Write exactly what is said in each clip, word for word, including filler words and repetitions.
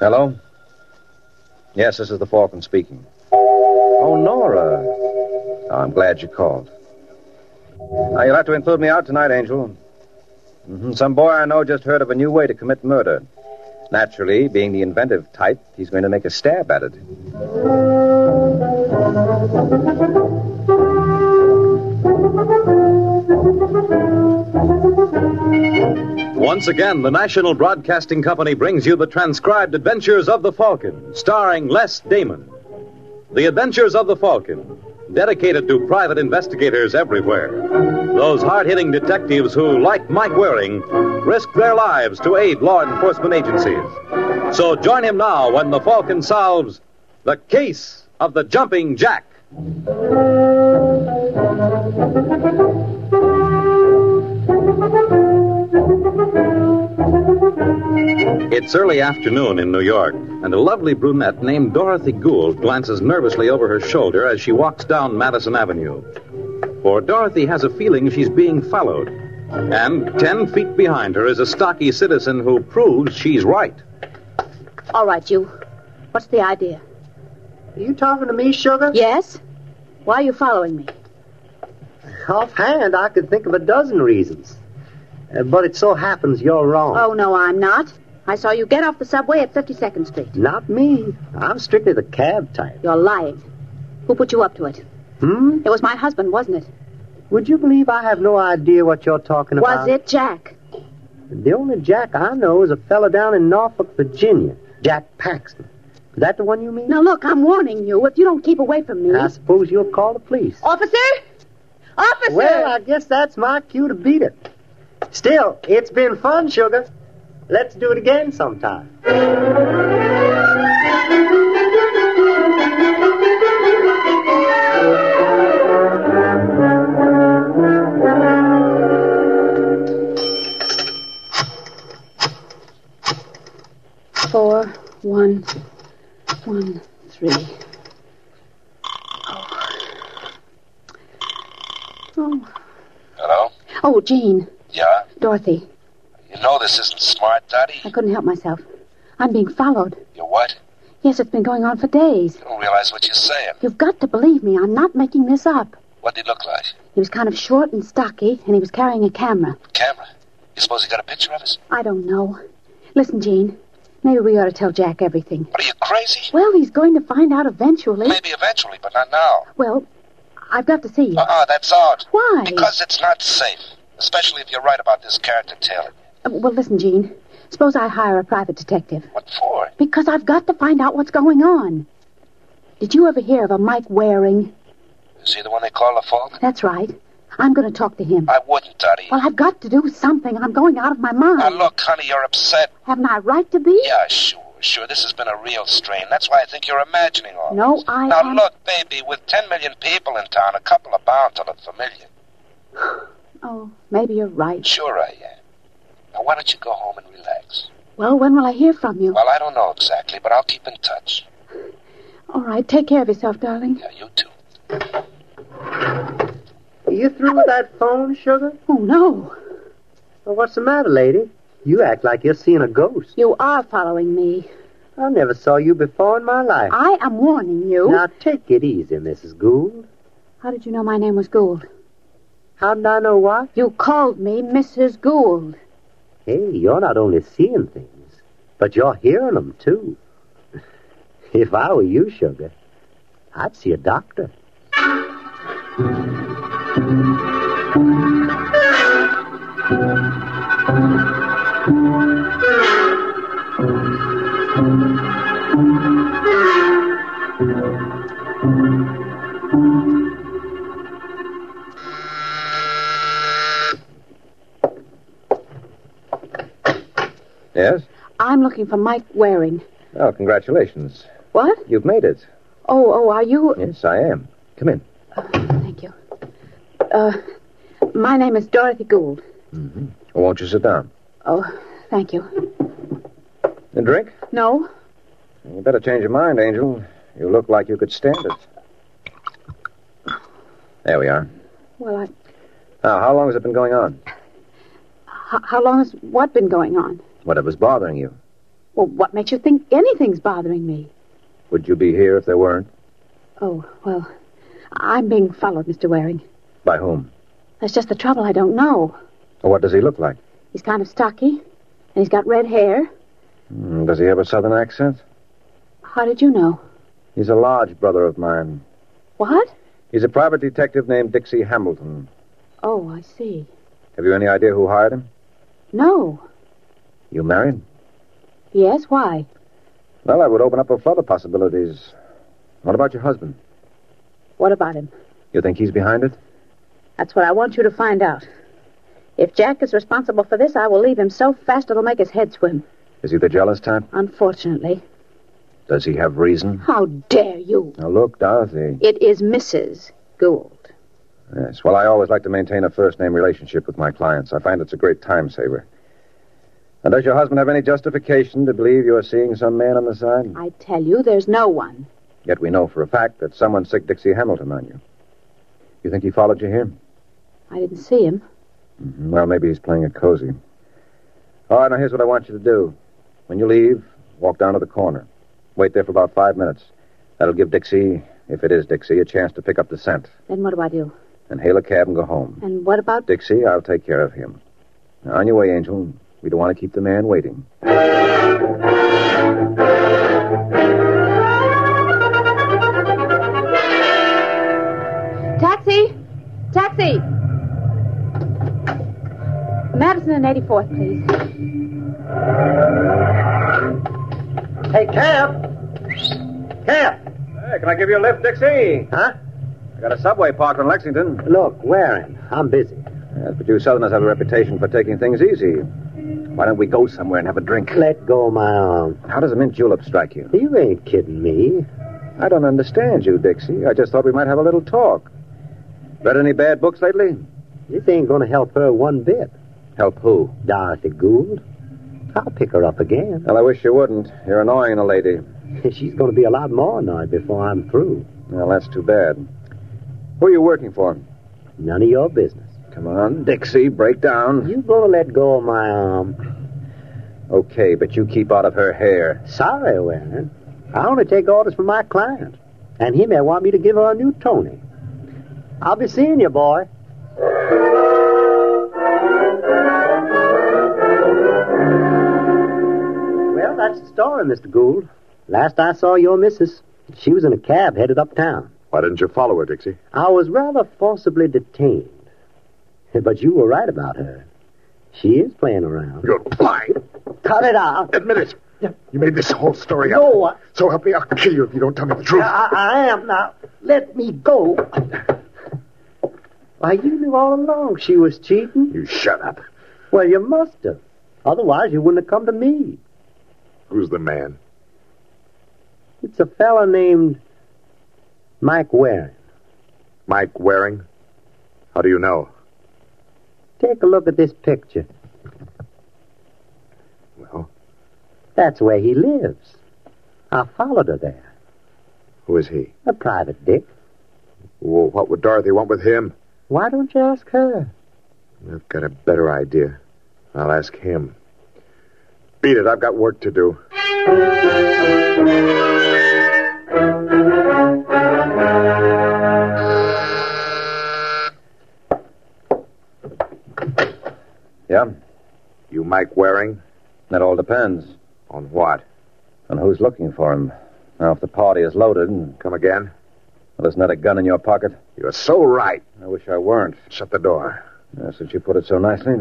Hello? Yes, this is the Falcon speaking. Oh, Nora. Oh, I'm glad you called. Now, you'll have to include me out tonight, Angel. Mm-hmm. Some boy I know just heard of a new way to commit murder. Naturally, being the inventive type, he's going to make a stab at it. Once again, the National Broadcasting Company brings you the transcribed adventures of the Falcon, starring Les Damon. The Adventures of the Falcon, dedicated to private investigators everywhere. Those hard-hitting detectives who, like Mike Waring, risk their lives to aid law enforcement agencies. So join him now when the Falcon solves the case of the Jumping Jack. It's early afternoon in New York, and a lovely brunette named Dorothy Gould glances nervously over her shoulder as she walks down Madison Avenue. For Dorothy has a feeling she's being followed, and ten feet behind her is a stocky citizen who proves she's right. All right, you. What's the idea? Are you talking to me, Sugar? Yes? Why are you following me? Offhand, I could think of a dozen reasons. Uh, but it so happens you're wrong. Oh, no, I'm not. I saw you get off the subway at fifty-second Street. Not me. I'm strictly the cab type. You're lying. Who put you up to it? Hmm? It was my husband, wasn't it? Would you believe I have no idea what you're talking about? Was it Jack? The only Jack I know is a fellow down in Norfolk, Virginia. Jack Paxton. Is that the one you mean? Now, look, I'm warning you. If you don't keep away from me... I suppose you'll call the police. Officer? Officer! Well, I guess that's my cue to beat it. Still, it's been fun, Sugar. Let's do it again sometime. Four, one, one, three. Oh. Oh. Hello? Oh, Jean. Yeah? Dorothy. You know this isn't smart, Dottie. I couldn't help myself. I'm being followed. You what? Yes, it's been going on for days. You don't realize what you're saying. You've got to believe me. I'm not making this up. What did he look like? He was kind of short and stocky, and he was carrying a camera. Camera? You suppose he got a picture of us? I don't know. Listen, Jean, maybe we ought to tell Jack everything. What, are you crazy? Well, he's going to find out eventually. Maybe eventually, but not now. Well, I've got to see you. Uh-uh, that's odd. Why? Because it's not safe. Especially if you're right about this character Taylor. Uh, well, listen, Jean. Suppose I hire a private detective. What for? Because I've got to find out what's going on. Did you ever hear of a Mike Waring? Is he the one they call the Falcon? That's right. I'm going to talk to him. I wouldn't, Dottie. Well, I've got to do something. I'm going out of my mind. Now, look, honey, you're upset. Haven't I a right to be? Yeah, sure, sure. This has been a real strain. That's why I think you're imagining all No, this. I Now, am... look, baby, with ten million people in town, a couple are bound to look familiar. Oh, maybe you're right. Sure I am. Now, why don't you go home and relax? Well, when will I hear from you? Well, I don't know exactly, but I'll keep in touch. All right, take care of yourself, darling. Yeah, you too. Are you through with that phone, Sugar? Oh, no. Well, what's the matter, lady? You act like you're seeing a ghost. You are following me. I never saw you before in my life. I am warning you. Now, take it easy, Missus Gould. How did you know my name was Gould? How did I know what? You called me Missus Gould. Hey, you're not only seeing things, but you're hearing them, too. If I were you, Sugar, I'd see a doctor. Yes? I'm looking for Mike Waring. Oh, congratulations. What? You've made it. Oh, oh, are you... Yes, I am. Come in. Uh, thank you. Uh, my name is Dorothy Gould. Mm-hmm. Well, won't you sit down? Oh, thank you. A drink? No? You better change your mind, Angel. You look like you could stand it. There we are. Well, I... Now, how long has it been going on? H- how long has what been going on? Whatever's bothering you. Well, what makes you think anything's bothering me? Would you be here if there weren't? Oh, well, I'm being followed, Mister Waring. By whom? That's just the trouble. I don't know. Well, what does he look like? He's kind of stocky, and he's got red hair. Mm, does he have a southern accent? How did you know? He's a large brother of mine. What? He's a private detective named Dixie Hamilton. Oh, I see. Have you any idea who hired him? No. You married? Yes, why? Well, that would open up for further possibilities. What about your husband? What about him? You think he's behind it? That's what I want you to find out. If Jack is responsible for this, I will leave him so fast it'll make his head swim. Is he the jealous type? Unfortunately. Does he have reason? How dare you? Now, look, Dorothy. It is Missus Gould. Yes, well, I always like to maintain a first-name relationship with my clients. I find it's a great time saver. And does your husband have any justification to believe you are seeing some man on the side? I tell you, there's no one. Yet we know for a fact that someone sicked Dixie Hamilton on you. You think he followed you here? I didn't see him. Mm-hmm. Well, maybe he's playing it cozy. All right, now here's what I want you to do. When you leave, walk down to the corner. Wait there for about five minutes. That'll give Dixie, if it is Dixie, a chance to pick up the scent. Then what do I do? And hail a cab and go home. And what about... Dixie, I'll take care of him. Now, on your way, Angel. We don't want to keep the man waiting. Taxi! Taxi! Madison and eighty-fourth, please. Hey, cab! Cab! Hey, can I give you a lift, Dixie? Huh? I got a subway parked in Lexington. Look, Waring, I'm busy. Yes, but you Southerners have a reputation for taking things easy. Why don't we go somewhere and have a drink? Let go of my arm. How does a mint julep strike you? You ain't kidding me. I don't understand you, Dixie. I just thought we might have a little talk. Read any bad books lately? This ain't going to help her one bit. Help who? Dorothy Gould. I'll pick her up again. Well, I wish you wouldn't. You're annoying a lady. She's going to be a lot more annoyed before I'm through. Well, that's too bad. Who are you working for? None of your business. Come on, Dixie, break down. You going to let go of my arm? Okay, but you keep out of her hair. Sorry, Waring. I only take orders from my client. And he may want me to give her a new Tony. I'll be seeing you, boy. Well, that's the story, Mister Gould. Last I saw your missus, she was in a cab headed uptown. Why didn't you follow her, Dixie? I was rather forcibly detained. But you were right about her. She is playing around. You're lying. Cut it out. Admit it. You made this whole story up. No, I... So help me, I'll kill you if you don't tell me the truth. I, I am now. Let me go. Why, you knew all along she was cheating. You shut up. Well, you must have. Otherwise, you wouldn't have come to me. Who's the man? It's a fella named Mike Waring. Mike Waring? How do you know? Take a look at this picture. Well? That's where he lives. I followed her there. Who is he? A private dick. Well, what would Dorothy want with him? Why don't you ask her? I've got a better idea. I'll ask him. Beat it, I've got work to do. Yeah? You Mike Waring? That all depends. On what? On who's looking for him. Now, if the party is loaded and... Come again? Well, isn't that a gun in your pocket? You're so right. I wish I weren't. Shut the door. Yeah, since you put it so nicely.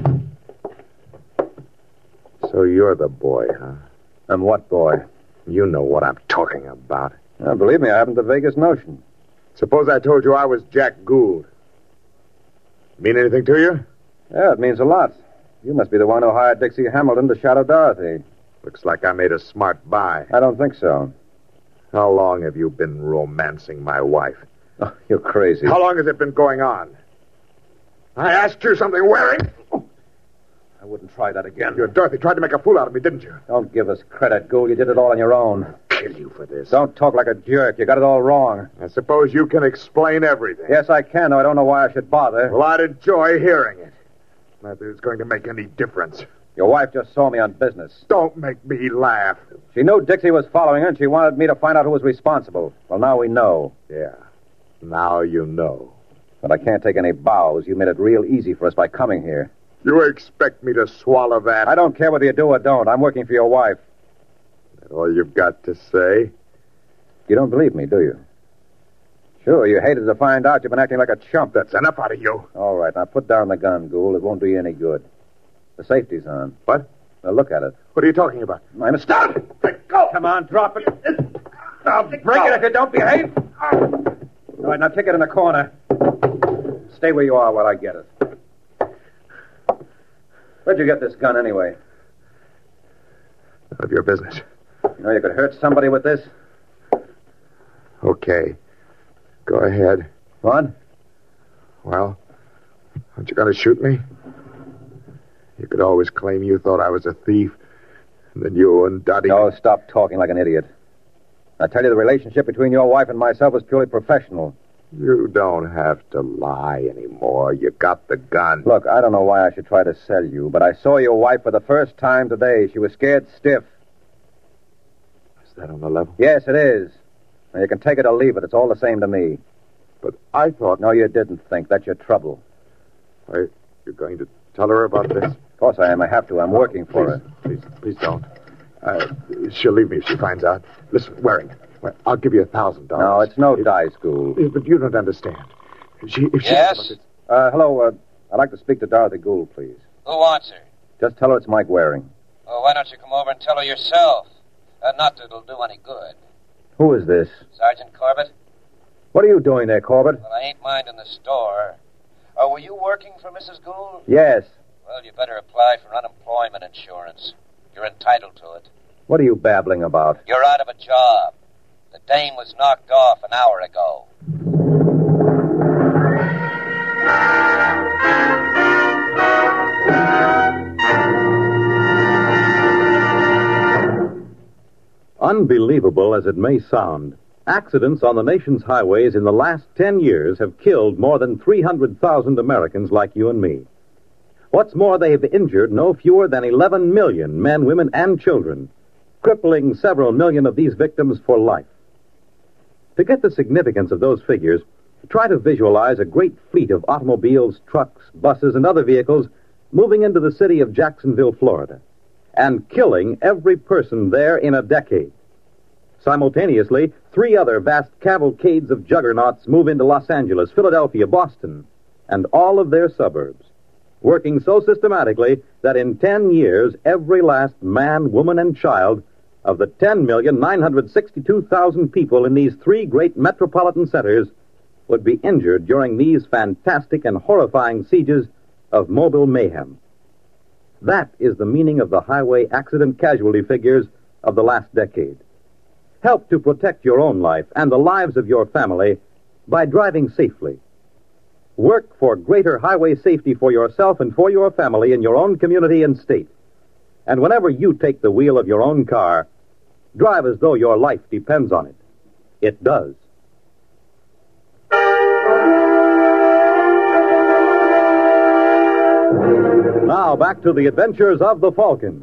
So you're the boy, huh? And what boy? You know what I'm talking about. Now, believe me, I haven't the vaguest notion. Suppose I told you I was Jack Gould. Mean anything to you? Yeah, it means a lot. You must be the one who hired Dixie Hamilton to shadow Dorothy. Looks like I made a smart buy. I don't think so. How long have you been romancing my wife? Oh, you're crazy. How long has it been going on? I asked you something, Waring. I wouldn't try that again. You, Dorothy, tried to make a fool out of me, didn't you? Don't give us credit, Gould. You did it all on your own. Kill you for this. Don't talk like a jerk. You got it all wrong. I suppose you can explain everything. Yes, I can, though I don't know why I should bother. Well, I'd enjoy hearing it. Not that it's going to make any difference. Your wife just saw me on business. Don't make me laugh. She knew Dixie was following her, and she wanted me to find out who was responsible. Well, now we know. Yeah. Now you know. But I can't take any bows. You made it real easy for us by coming here. You expect me to swallow that? I don't care whether you do or don't. I'm working for your wife. That all you've got to say? You don't believe me, do you? Sure, you hated to find out you've been acting like a chump. That's enough out of you. All right, now put down the gun, Gould. It won't do you any good. The safety's on. What? Now look at it. What are you talking about? I'm a stop! Let go! Come on, drop it. I'll break it if you don't behave. All right, now kick it in the corner. Stay where you are while I get it. Where'd you get this gun, anyway? None of your business. You know you could hurt somebody with this? Okay. Go ahead. What? Well, aren't you going to shoot me? You could always claim you thought I was a thief, and then you and Dottie... No, stop talking like an idiot. I tell you, the relationship between your wife and myself was purely professional. You don't have to lie anymore. You got the gun. Look, I don't know why I should try to sell you, but I saw your wife for the first time today. She was scared stiff. Is that on the level? Yes, it is. Now, you can take it or leave it. It's all the same to me. But I thought... No, you didn't think. That's your trouble. Why, you're going to tell her about this? Of course I am. I have to. I'm working for please, her. Please, please don't. Uh, she'll leave me if she finds out. Listen, Waring, I'll give you a thousand dollars. No, it's no If- dice, Gould. But you don't understand. If she, if she Yes? Uh, hello, uh, I'd like to speak to Dorothy Gould, please. Who wants her? Just tell her it's Mike Waring. Well, why don't you come over and tell her yourself? Uh, not that it'll do any good. Who is this? Sergeant Corbett? What are you doing there, Corbett? Well, I ain't minding the store. Oh, were you working for Missus Gould? Yes. Well, you better apply for unemployment insurance. You're entitled to it. What are you babbling about? You're out of a job. The dame was knocked off an hour ago. Unbelievable as it may sound, accidents on the nation's highways in the last ten years have killed more than three hundred thousand Americans like you and me. What's more, they have injured no fewer than eleven million men, women, and children, crippling several million of these victims for life. To get the significance of those figures, try to visualize a great fleet of automobiles, trucks, buses, and other vehicles moving into the city of Jacksonville, Florida, and killing every person there in a decade. Simultaneously, three other vast cavalcades of juggernauts move into Los Angeles, Philadelphia, Boston, and all of their suburbs, working so systematically that in ten years, every last man, woman, and child of the ten million nine hundred sixty-two thousand people in these three great metropolitan centers would be injured during these fantastic and horrifying sieges of mobile mayhem. That is the meaning of the highway accident casualty figures of the last decade. Help to protect your own life and the lives of your family by driving safely. Work for greater highway safety for yourself and for your family in your own community and state. And whenever you take the wheel of your own car, drive as though your life depends on it. It does. Now back to the adventures of the Falcon.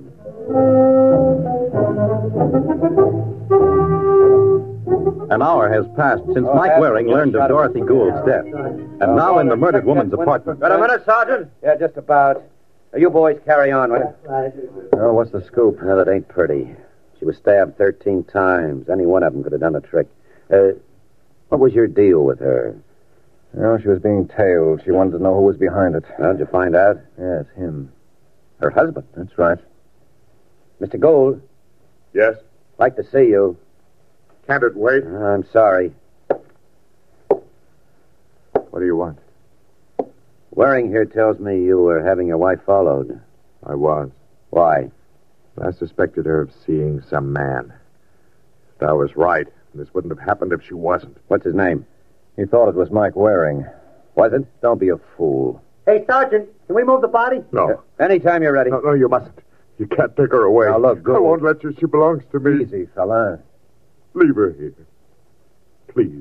An hour has passed since Mike Waring learned of Dorothy Gould's death, and now in the murdered woman's apartment. Got a minute, Sergeant? Yeah, just about. Now, you boys carry on with it. Oh, what's the scoop? No, that ain't pretty. She was stabbed thirteen times. Any one of them could have done the trick. Uh, what was your deal with her? Well, she was being tailed. She wanted to know who was behind it. How'd you find out? Yes, him. Her husband. That's right. Mister Gould, Yes? like to see you. Can't it wait? I'm sorry. What do you want? Waring here tells me you were having your wife followed. I was. Why? I suspected her of seeing some man. I was right. This wouldn't have happened if she wasn't. What's his name? He thought it was Mike Waring. Was it? Don't be a fool. Hey, Sergeant, can we move the body? No. Anytime you're ready. No, no, you mustn't. You can't take her away. Now, look, I Gould. won't let you. She belongs to me. Easy, fella. Leave her here. Please.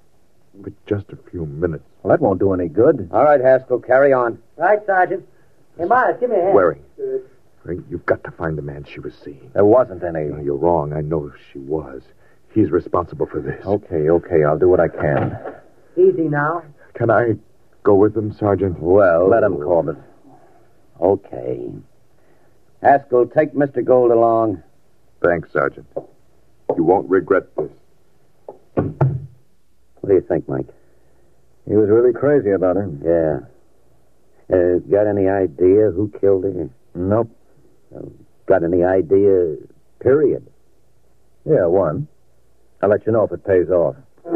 But just a few minutes. Well, that won't do any good. All right, Haskell, carry on. Right, Sergeant. Hey, Myers, give me a hand. Waring. Waring, you've got to find the man she was seeing. There wasn't any. No, you're wrong. I know she was. He's responsible for this. Okay, okay. I'll do what I can. Easy now. Can I go with them, Sergeant? Well, let him, Corbett. Okay. Haskell, take Mister Gold along. Thanks, Sergeant. You won't regret this. What do you think, Mike? He was really crazy about her. Yeah. Uh, got any idea who killed her? Nope. Uh, got any idea, period? Yeah, one. I'll let you know if it pays off.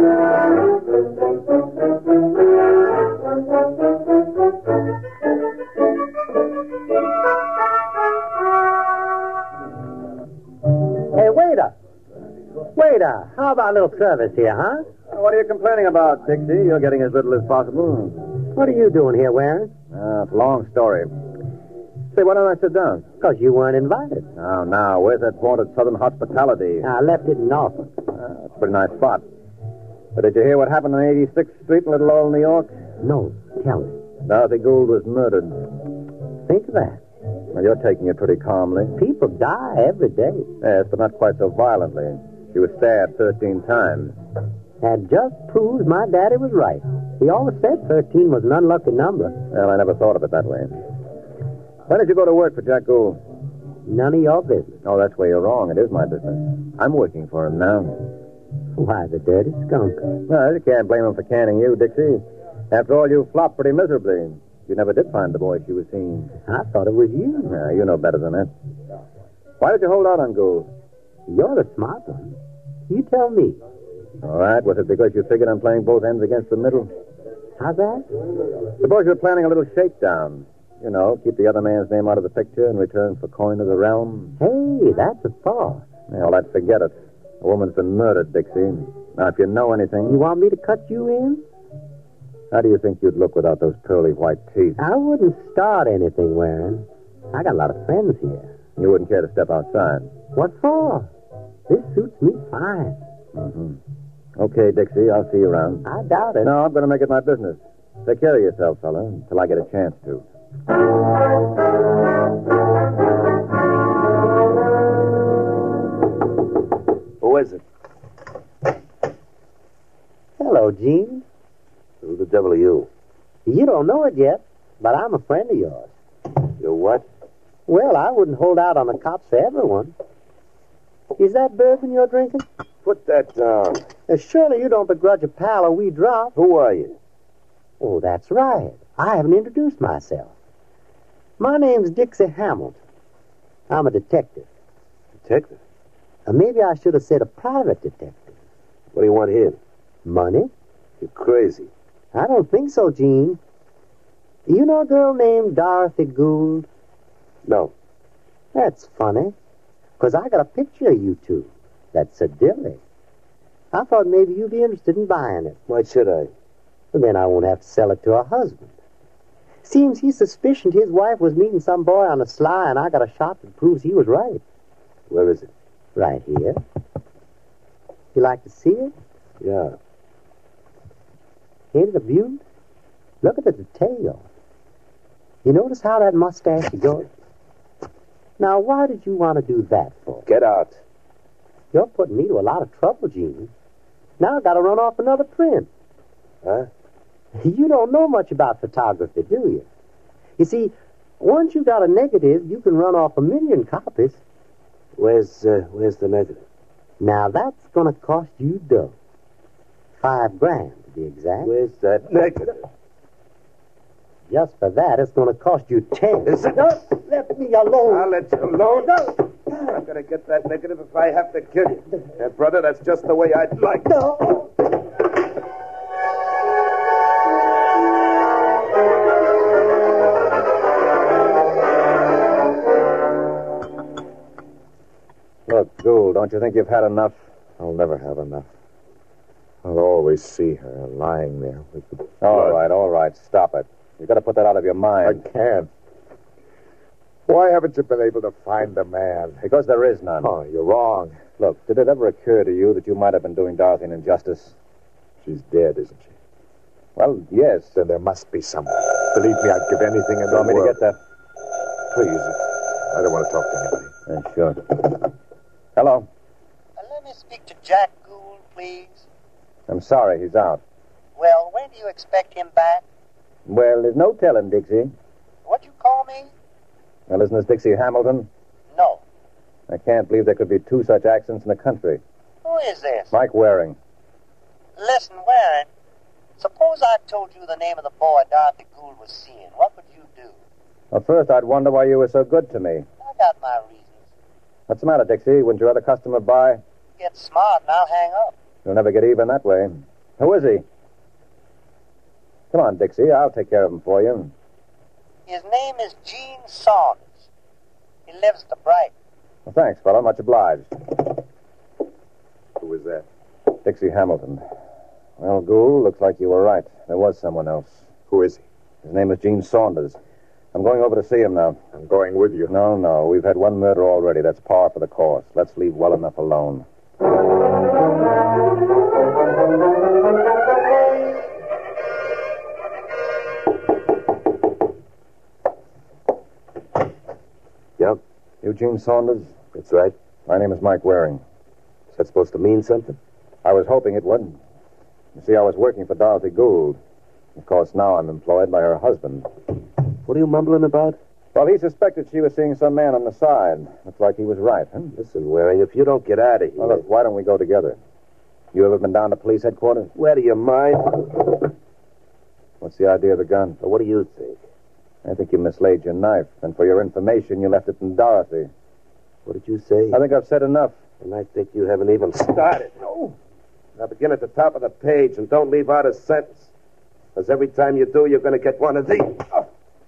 Hey, waiter. Waiter, how about a little service here, huh? What are you complaining about, Dixie? You're getting as little as possible. What are you doing here, Warren? Uh, long story. Say, why don't I sit down? Because you weren't invited. Now, now, where's that vaunted Southern hospitality? I left it in Norfolk. Uh, it's a pretty nice spot. But did you hear what happened on eighty-sixth Street in Little Old New York? No, tell me. Dorothy Gould was murdered. Think of that. Well, you're taking it pretty calmly. People die every day. Yes, but not quite so violently. She was stabbed thirteen times. That just proves my daddy was right. He always said thirteen was an unlucky number. Well, I never thought of it that way. When did you go to work for Jack Gould? None of your business. Oh, that's where you're wrong. It is my business. I'm working for him now. Why, the dirty skunk. Well, you can't blame him for canning you, Dixie. After all, you flopped pretty miserably. You never did find the boy she was seeing. I thought it was you. Yeah, you know better than that. Why did you hold out on Gould? You're the smart one. You tell me. All right. Was it because you figured on playing both ends against the middle? How's that? Suppose you're planning a little shakedown. You know, keep the other man's name out of the picture in return for coin of the realm. Hey, that's a thought. Yeah, well, I'd forget it. A woman's been murdered, Dixie. Now, if you know anything... You want me to cut you in? How do you think you'd look without those pearly white teeth? I wouldn't start anything, Warren. I got a lot of friends here. You wouldn't care to step outside? What for? This suits me fine. Mm-hmm. Okay, Dixie, I'll see you around. I doubt it. No, I'm going to make it my business. Take care of yourself, fella, until I get a chance to. Who is it? Hello, Gene. Who the devil are you? You don't know it yet, but I'm a friend of yours. You what? Well, I wouldn't hold out on the cops for everyone. Is that bourbon you're drinking? Put that down. Uh, surely you don't begrudge a pal a wee drop. Who are you? Oh, that's right. I haven't introduced myself. My name's Dixie Hamilton. I'm a detective. Detective? Uh, maybe I should have said a private detective. What do you want here? Money? You're crazy. I don't think so, Gene. You know a girl named Dorothy Gould? No. That's funny, because I got a picture of you two. That's idyllic. I thought maybe you'd be interested in buying it. Why should I? And then I won't have to sell it to her husband. Seems he suspicioned his wife was meeting some boy on the sly, and I got a shot that proves he was right. Where is it? Right here. You like to see it? Yeah. Ain't it a beaut? Look at the detail. You notice how that mustache goes? Now, why did you want to do that for? Get out. You're putting me to a lot of trouble, Gene. Now I've got to run off another print. Huh? You don't know much about photography, do you? You see, once you got a negative, you can run off a million copies. Where's, uh, where's the negative? Now, that's going to cost you dough. Five grand, to be exact. Where's that negative? Just for that, it's going to cost you ten. Is it? No, let me alone. I'll let you alone. No. I'm going to get that negative if I have to kill you. And, brother, that's just the way I'd like it. No. Look, Gould, don't you think you've had enough? I'll never have enough. I'll always see her lying there with the All blood. right, all right. Stop it. You've got to put that out of your I mind. can't. Why haven't you been able to find the man? Because there is none. Oh, you're wrong. Look, did it ever occur to you that you might have been doing Dorothy an injustice? She's dead, isn't she? Well, yes. Then there must be someone. Believe me, I'd give anything in You the want me to world. get that? Please. I don't want to talk to anybody. Uh, sure. Hello. Uh, let me speak to Jack Gould, please. I'm sorry, he's out. Well, when do you expect him back? Well, there's no telling, Dixie. What'd you call me? Now, listen, this Dixie Hamilton. No. I can't believe there could be two such accents in the country. Who is this? Mike Waring. Listen, Warren, suppose I told you the name of the boy Dorothy Gould was seeing. What would you do? Well, first, I'd wonder why you were so good to me. I got my reasons. What's the matter, Dixie? Wouldn't your other customer buy? Get smart and I'll hang up. You'll never get even that way. Who is he? Come on, Dixie. I'll take care of him for you. His name is Gene Saunders. He lives at the Brighton. Well, thanks, fella. Much obliged. Who was that? Dixie Hamilton. Well, Gould, looks like you were right. There was someone else. Who is he? His name is Gene Saunders. I'm going over to see him now. I'm going with you. No, no. We've had one murder already. That's par for the course. Let's leave well enough alone. Yep, You Gene Saunders? that's right. My name is Mike Waring. Is that supposed to mean something? I was hoping it would. You see, I was working for Dorothy Gould. Of course, now I'm employed by her husband. What are you mumbling about? Well, he suspected she was seeing some man on the side. Looks like he was right, huh? Listen, Waring, if you don't get out of here... Well, look, why don't we go together? You ever been down to police headquarters? Where do you mind? What's the idea of the gun? Well, what do you think? I think you mislaid your knife. And for your information, you left it in Dorothy. What did you say? I think I've said enough. And I think you haven't even started. No. Now begin at the top of the page and don't leave out a sentence. Because every time you do, you're going to get one of these. Oh.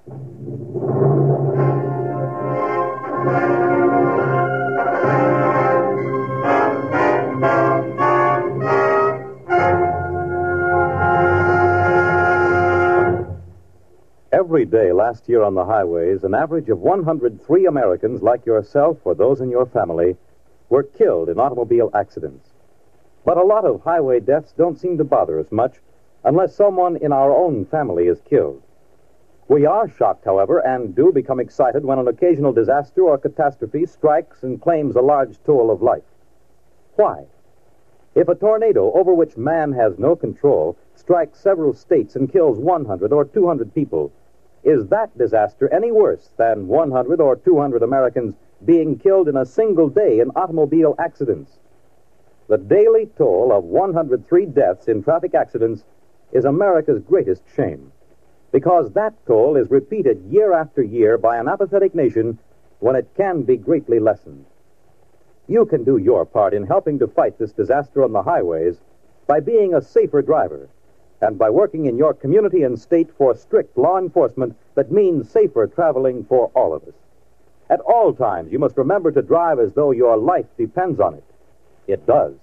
Every day last year on the highways, an average of one hundred three Americans like yourself or those in your family were killed in automobile accidents. But a lot of highway deaths don't seem to bother us much unless someone in our own family is killed. We are shocked, however, and do become excited when an occasional disaster or catastrophe strikes and claims a large toll of life. Why? If a tornado over which man has no control strikes several states and kills one hundred or two hundred people, is that disaster any worse than one hundred or two hundred Americans being killed in a single day in automobile accidents? The daily toll of one hundred three deaths in traffic accidents is America's greatest shame, because that toll is repeated year after year by an apathetic nation when it can be greatly lessened. You can do your part in helping to fight this disaster on the highways by being a safer driver and by working in your community and state for strict law enforcement that means safer traveling for all of us. At all times, you must remember to drive as though your life depends on it. It does.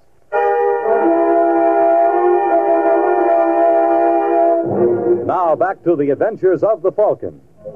Now back to the adventures of the Falcon.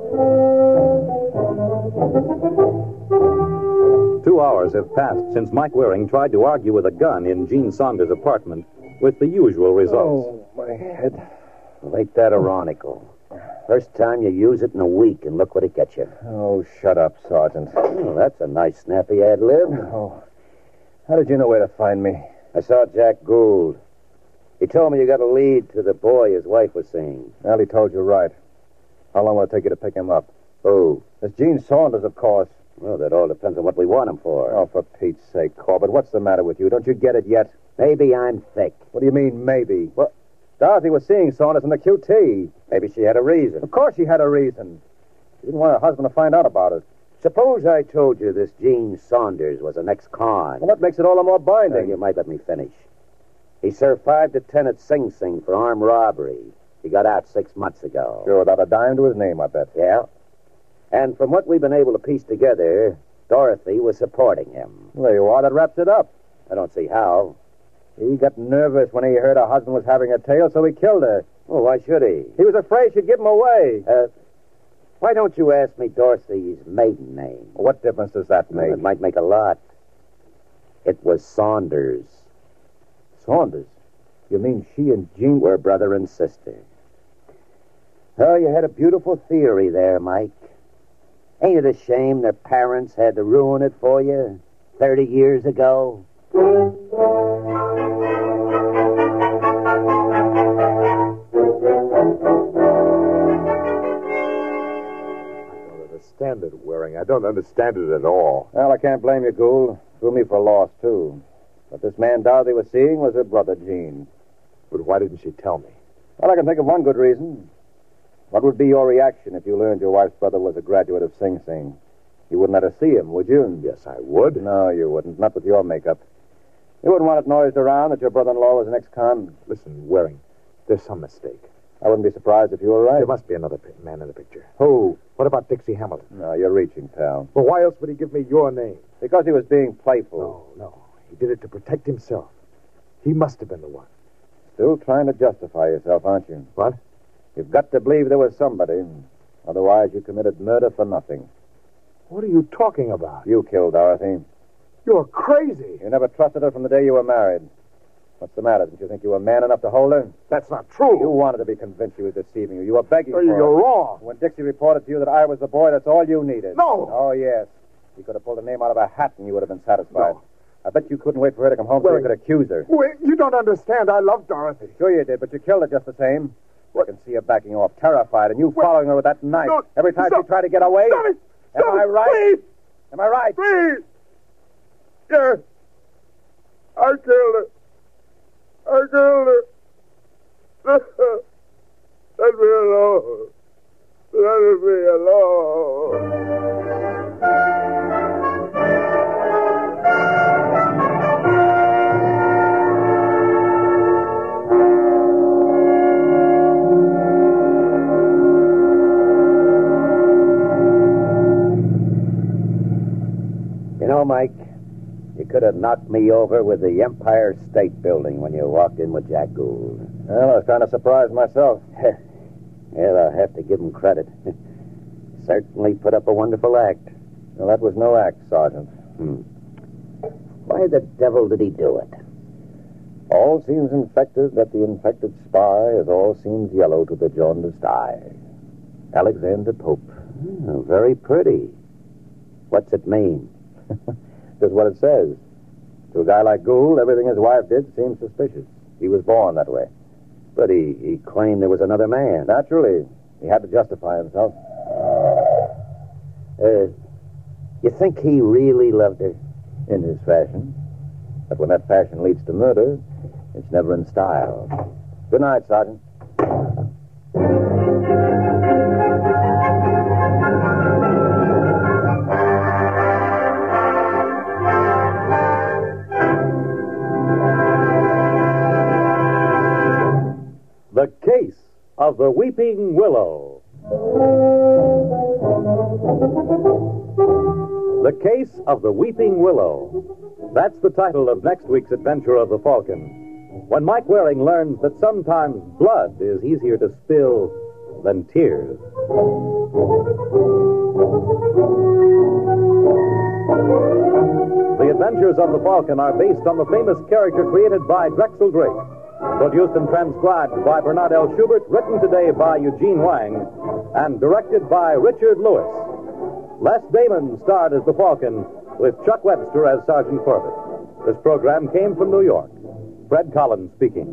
Two hours have passed since Mike Waring tried to argue with a gun in Gene Saunders' apartment with the usual results. Oh, my head. Like that ironical. First time you use it in a week, and look what it gets you. Oh, shut up, Sergeant. Oh, that's a nice snappy ad lib. Oh. How did you know where to find me? I saw Jack Gould. He told me you got a lead to the boy his wife was seeing. Well, he told you right. How long will it take you to pick him up? Who? It's Gene Saunders, of course. Well, that all depends on what we want him for. Oh, for Pete's sake, Corbett, what's the matter with you? Don't you get it yet? Maybe I'm thick. What do you mean, maybe? Well, Dorothy was seeing Saunders in the Q T. Maybe she had a reason. Of course she had a reason. She didn't want her husband to find out about it. Suppose I told you this Gene Saunders was an ex-con. Well, that makes it all the more Now, binding. you might let me finish. He served five to ten at Sing Sing for armed robbery. He got out six months ago. Sure, without a dime to his name, I bet. Yeah. And from what we've been able to piece together, Dorothy was supporting him. Well, there you are. That wraps it up. I don't see how. He got nervous when he heard her husband was having a tail, so he killed her. Well, why should he? He was afraid she'd give him away. Uh, why don't you ask me Dorothy's maiden name? What difference does that Well, make? it might make a lot. It was Saunders. Saunders? You mean she and Gene We're brother and sister. Oh, you had a beautiful theory there, Mike. Ain't it a shame their parents had to ruin it for you thirty years ago? Understand it, Waring. I don't understand it at all. Well, I can't blame you, Gould. Threw me for a loss, too. But this man Dorothy was seeing was her brother, Gene. But why didn't she tell me? Well, I can think of one good reason. What would be your reaction if you learned your wife's brother was a graduate of Sing Sing? You wouldn't let her see him, would you? Yes, I would. No, you wouldn't. Not with your makeup. You wouldn't want it noised around that your brother-in-law was an ex-con. Listen, Waring, there's some mistake. I wouldn't be surprised if you were right. There must be another pi- man in the picture. Who? What about Dixie Hamilton? No, you're reaching, pal. Well, why else would he give me your name? Because he was being playful. No, no. He did it to protect himself. He must have been the one. Still trying to justify yourself, aren't you? What? You've got to believe there was somebody. Otherwise, you committed murder for nothing. What are you talking about? You killed Dorothy. You're crazy. You never trusted her from the day you were married. What's the matter? Didn't you think you were man enough to hold her? That's not true. You wanted to be convinced she was deceiving you. You were begging Oh, for you're it. wrong. When Dixie reported to you that I was the boy, that's all you needed. No. Oh, yes. You could have pulled a name out of a hat and you would have been satisfied. No. I bet you couldn't wait for her to come home so Well, you could accuse her. Wait, you don't understand. I love Dorothy. Sure you did, but you killed her just the same. What? I can see her backing off, terrified, and you Well, following her with that knife. no, Every time stop. she tried to get away. Stop it. Am Stop I it, right? Please. Am I right? Please. Yes. I killed her. I killed her. Let me alone. Let me alone. You know, Mike, you could have knocked me over with the Empire State Building when you walked in with Jack Gould. Well, I was kind of surprised myself. Well, I'll have to give him credit. Certainly put up a wonderful act. Well, that was no act, Sergeant. Hmm. Why the devil did he do it? All seems infected that the infected spy, as all seems yellow to the jaundiced eye. Alexander Pope. Oh, very pretty. What's it mean? Just what it says. To a guy like Gould, everything his wife did seems suspicious. He was born that way. But he, he claimed there was another man. Naturally, he had to justify himself. Uh, you think he really loved her? In his fashion. But when that fashion leads to murder, it's never in style. Good night, Sergeant. The Case of the Weeping Willow. The Case of the Weeping Willow. That's the title of next week's adventure of the Falcon. When Mike Waring learns that sometimes blood is easier to spill than tears. The Adventures of the Falcon are based on the famous character created by Drexel Drake. Produced and transcribed by Bernard L. Schubert, written today by Eugene Wang, and directed by Richard Lewis. Les Damon starred as the Falcon, with Chuck Webster as Sergeant Corbett. This program came from New York. Fred Collins speaking.